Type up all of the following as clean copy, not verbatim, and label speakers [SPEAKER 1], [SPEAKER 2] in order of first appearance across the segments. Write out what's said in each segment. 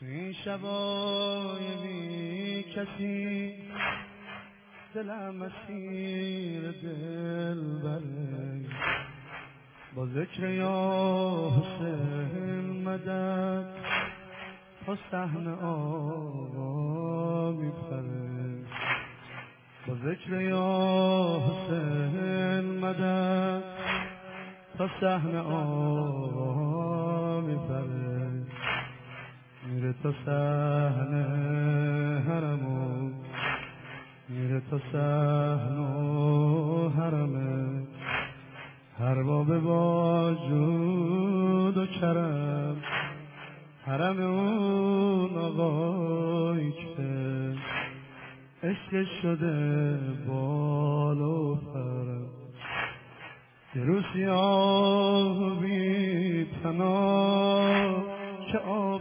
[SPEAKER 1] این شبای بی کسی دلم اسیر دل بره، با ذکر یا حسین مدد تا صحن آقا میپره، با ذکر یا حسین مدد تا صحن آقا میپره، میره تا صحن حرمو، میره تا صحن و حرمه، هر باب با جود و کرم، حرم اون آقایی که عشق شده بال و پرم، یه روز سیاه بی پناه که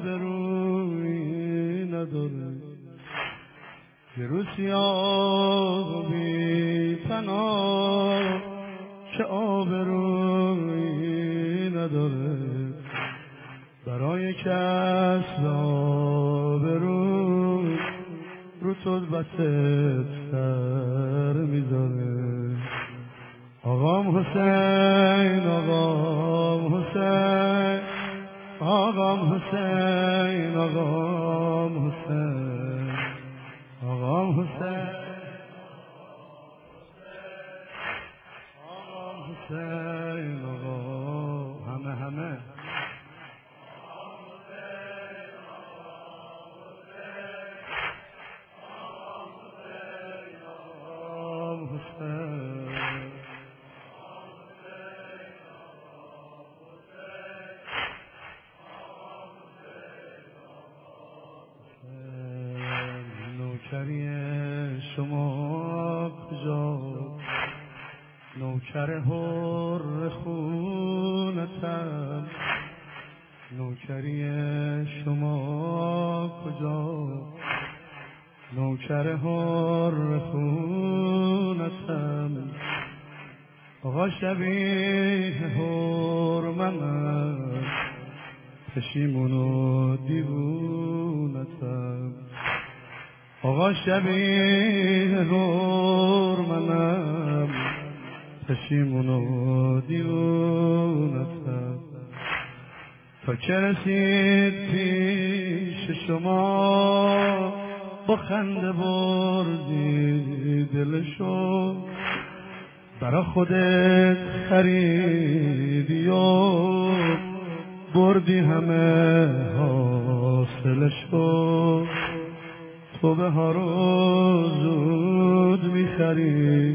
[SPEAKER 1] آبرویی نداره، یه روز سیاه بی پناه که آبرویی نداره، برای کسب آبرو رو تربتت سر میذاره. آقام حسین، آقام حسین، آقام حسین، آقام حسین، آقام حسین، آقام حسین، آقا همه نوکری شما کجا، نوکر حر خونتم، نوکری شما کجا، نوکر حر خونتم، آقا شبیه حر منم، پشیمون و دیوونتم، آقا شبیه حر منم، پشیمون و دیوونتم، تا که رسید پیش شما با خنده بردی دلشو، برا خودت خریدی و بردی همه حاصلشو، تو به ها رو زود میخری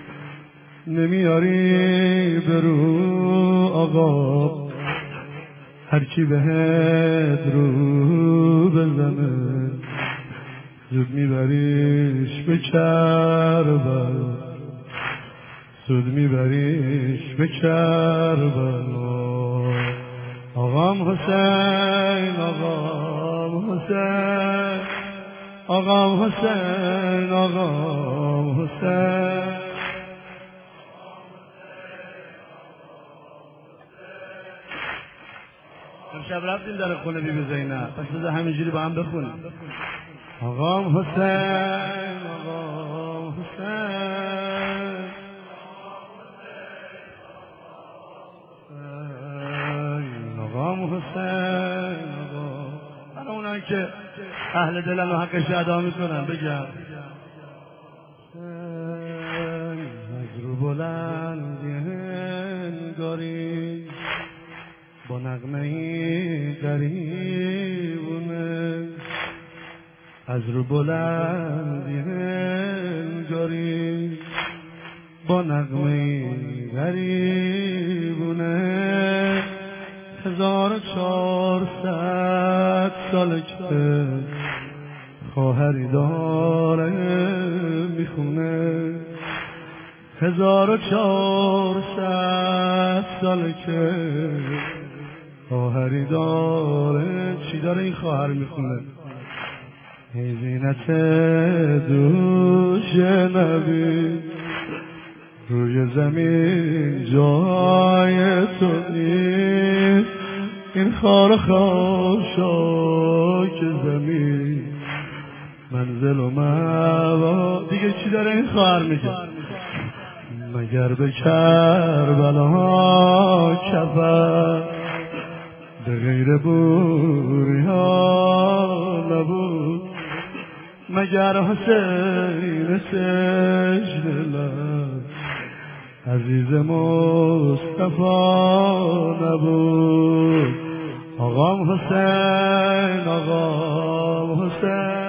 [SPEAKER 1] نمیاری برو آقا، هرچی بهت رو بزنه زود میبریش به کربلا، زود میبریش به کربلا. آقام حسین، آقام حسین، آقام حسین، آقام حسین، امشب رفتیم در خونه بی بی زینب، پس بذار همینجوری با هم بخونیم. آقام حسین، آقام حسین، آقام حسین، آقام، برای اونایی که اهل دلن و حقش ادا میکنن بگم. از رو بلندی هنگاری با نغمه‌ای غریبونه، از رو بلندی هنگاری با نغمه‌ای غریبونه، 1400 ساله که خواهری داره میخونه، 1400 ساله که خواهری داره. چی داره این خواهر میخونه؟ ای زینت دوش نبی، روی زمین جای تو نیست، این خار خاشاک خواهر میگه مگر به کربلا کفر به غیر بوریا نبود مگر حسین سجده لب عزیز مصطفی نبود آقام حسین آقام حسین